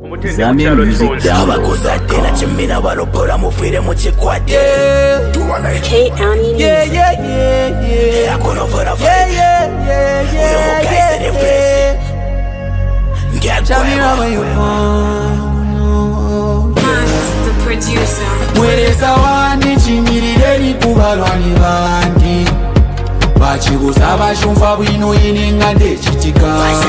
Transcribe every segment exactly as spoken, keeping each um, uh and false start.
Zambia music down. Abakuzatela chimina balopora mufire mu chikwate. K Ani Yeah, yeah, yeah, yeah. Akono fora fora. Yeah, yeah, yeah, yeah. Uyo mukaise ne fresi. Tell me how you want. the producer. Mwereza wani chimirireni kubalwani bandi bachiguza bashumva bwino ininga ndechitika.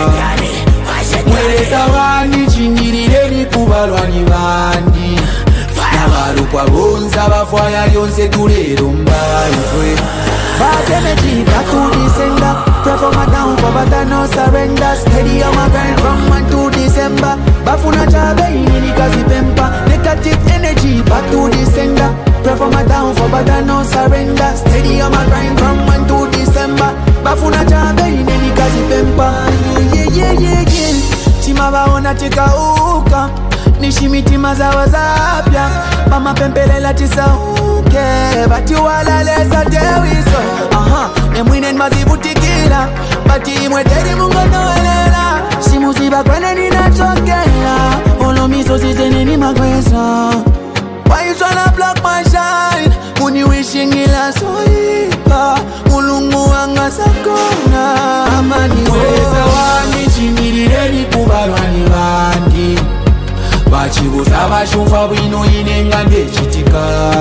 Mwereza wani chimirireni kubalwani bandi nabalukwa bonza bafwaya yonse tulero mbaifwe Batemeji back to December. Pray for my downfall but I no surrender. Steady on my grind from one to December. Bafuna chabe inini kazi pempa. Negative energy back to December. Pray for my downfall but I no surrender. Steady on my grind from one to December. Bafuna chabe inini kazi pempa. Yeah yeah yeah yeah. Tima baona chika uka. Nishimitima za wazapya. Mama pempelela tisauke. Bati wala lesa tewiso. Aha, nemwine mazibutikira. Bati mweteri mungo noelela. Simuziba kwene ninachokela. Olo miso zizeni ni magweza. Why you tryna block my shine? Muni wishing ila soipa. Mulungu wanga sakona. Amani weza wani chimirireni kubalwani bandi bachiguza bashumva bwino inenga ndechitika.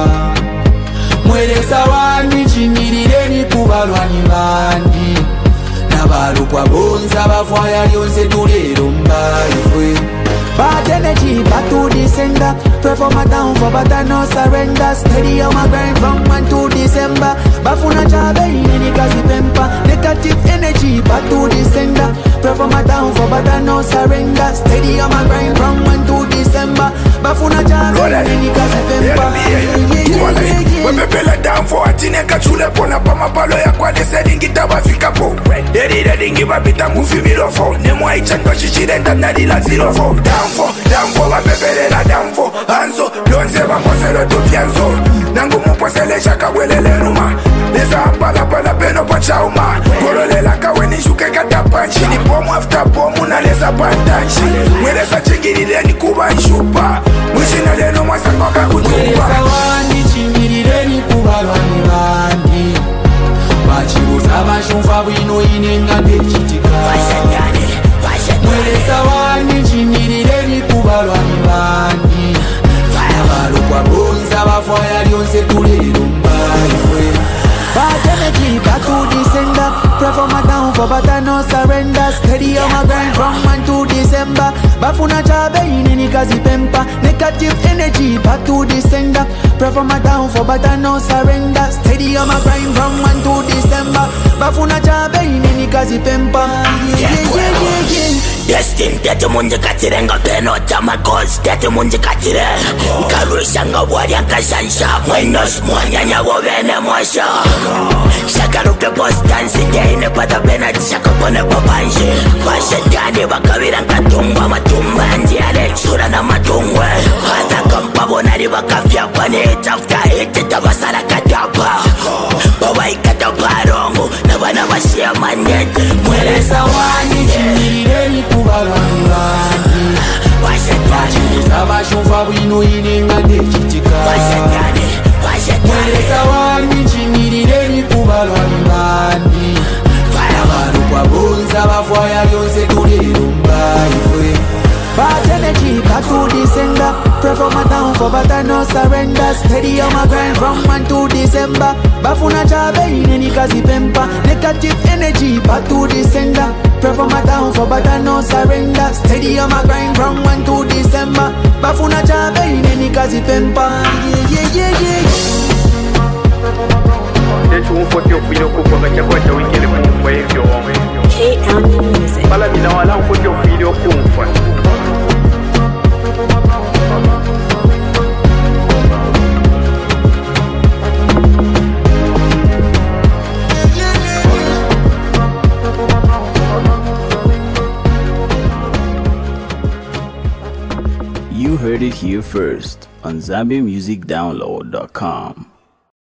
Mwereza wani chimirireni kubalwani bandi nabalukwa bonza bafwaya lyonse tulero mbaifwe. Bad energy back to December. Pray for my downfall but I no surrender. Steady on my grind from one to December. Bafuna chabe ineni kazi pempa. Negative energy back to December. Pray for my downfall but I no surrender. Steady on my grind from one to December. Bafuna chabe ineni kazi pempa. Wepepela downfall atine kachule pona pa mapalo ya kwa desedi ngitaba fika po. Deri deri ngiba bita mufi milofo. Nemwa ichando chichirenda nadila zero four. Downfall, downfall wapepelela downfall. Anzo, yonze bamboselo tufianzo. Nangu muposele shaka welele numa. Neza apala pala peno pa chauma. Kololela kawe nishuke kata panchi. Ni bomu after bomu na leza pantanshi. Mweleza chingiri leni kuba nshupa. Mwishina leno mwasangoka kutupa. Mweleza wani chimirireni kubalwani bandi bachiguza bashumva bwino inenga ndechitika. Mwereza wani chimirireni kubalwani bandi nabalukwa bonza bafwaya lyonse tulero mbaifwe. Bad energy back to December. Pray for my downfall but I no surrender. Steady on my grind from one to December. Bafuna chabe ineni kazi pempa. Negative energy back to December. Pray for my downfall but I no surrender. Steady on my grind from one to December. Bafuna chabe ineni kazi pempa. Yeah yeah yeah yeah yeah. Destin tete munje katirenga peno tama goals tete munje katire. Karusha ngabwari akashansha. Mwenos mwanyanya wovene mwasha. Shakaruke post dance again pada bena shakapone babanji. Bashetani bakabira ngatumba matumba ndiale sura na matungwe. Hata kampa bonari bakafya pane tafta ite tabasara katapa. Baba ikatabarongo na bana bashia manete. Mwereza wani chimirireni kubalwani bandi bachiguza bashumva bwino inenga ndechitika. Mwereza wani chimirireni kubalwani bandi nabalukwa bonza bafwaya lyonse tulero mbaifwe. Bad energy back to December. Pray for my downfall but I no surrender. Steady on my grind from one to December. Bafuna chabe ineni kazi pempa. Negative energy back to December. Pray for my downfall but I no surrender. Steady on my grind from one to December. Bafuna chabe ineni kazi pempa. Yeah yeah yeah yeah. K Ani Music. Pala mina wala ufoti ofilio kumfa. You heard it here first on Zambia Music Download dot com.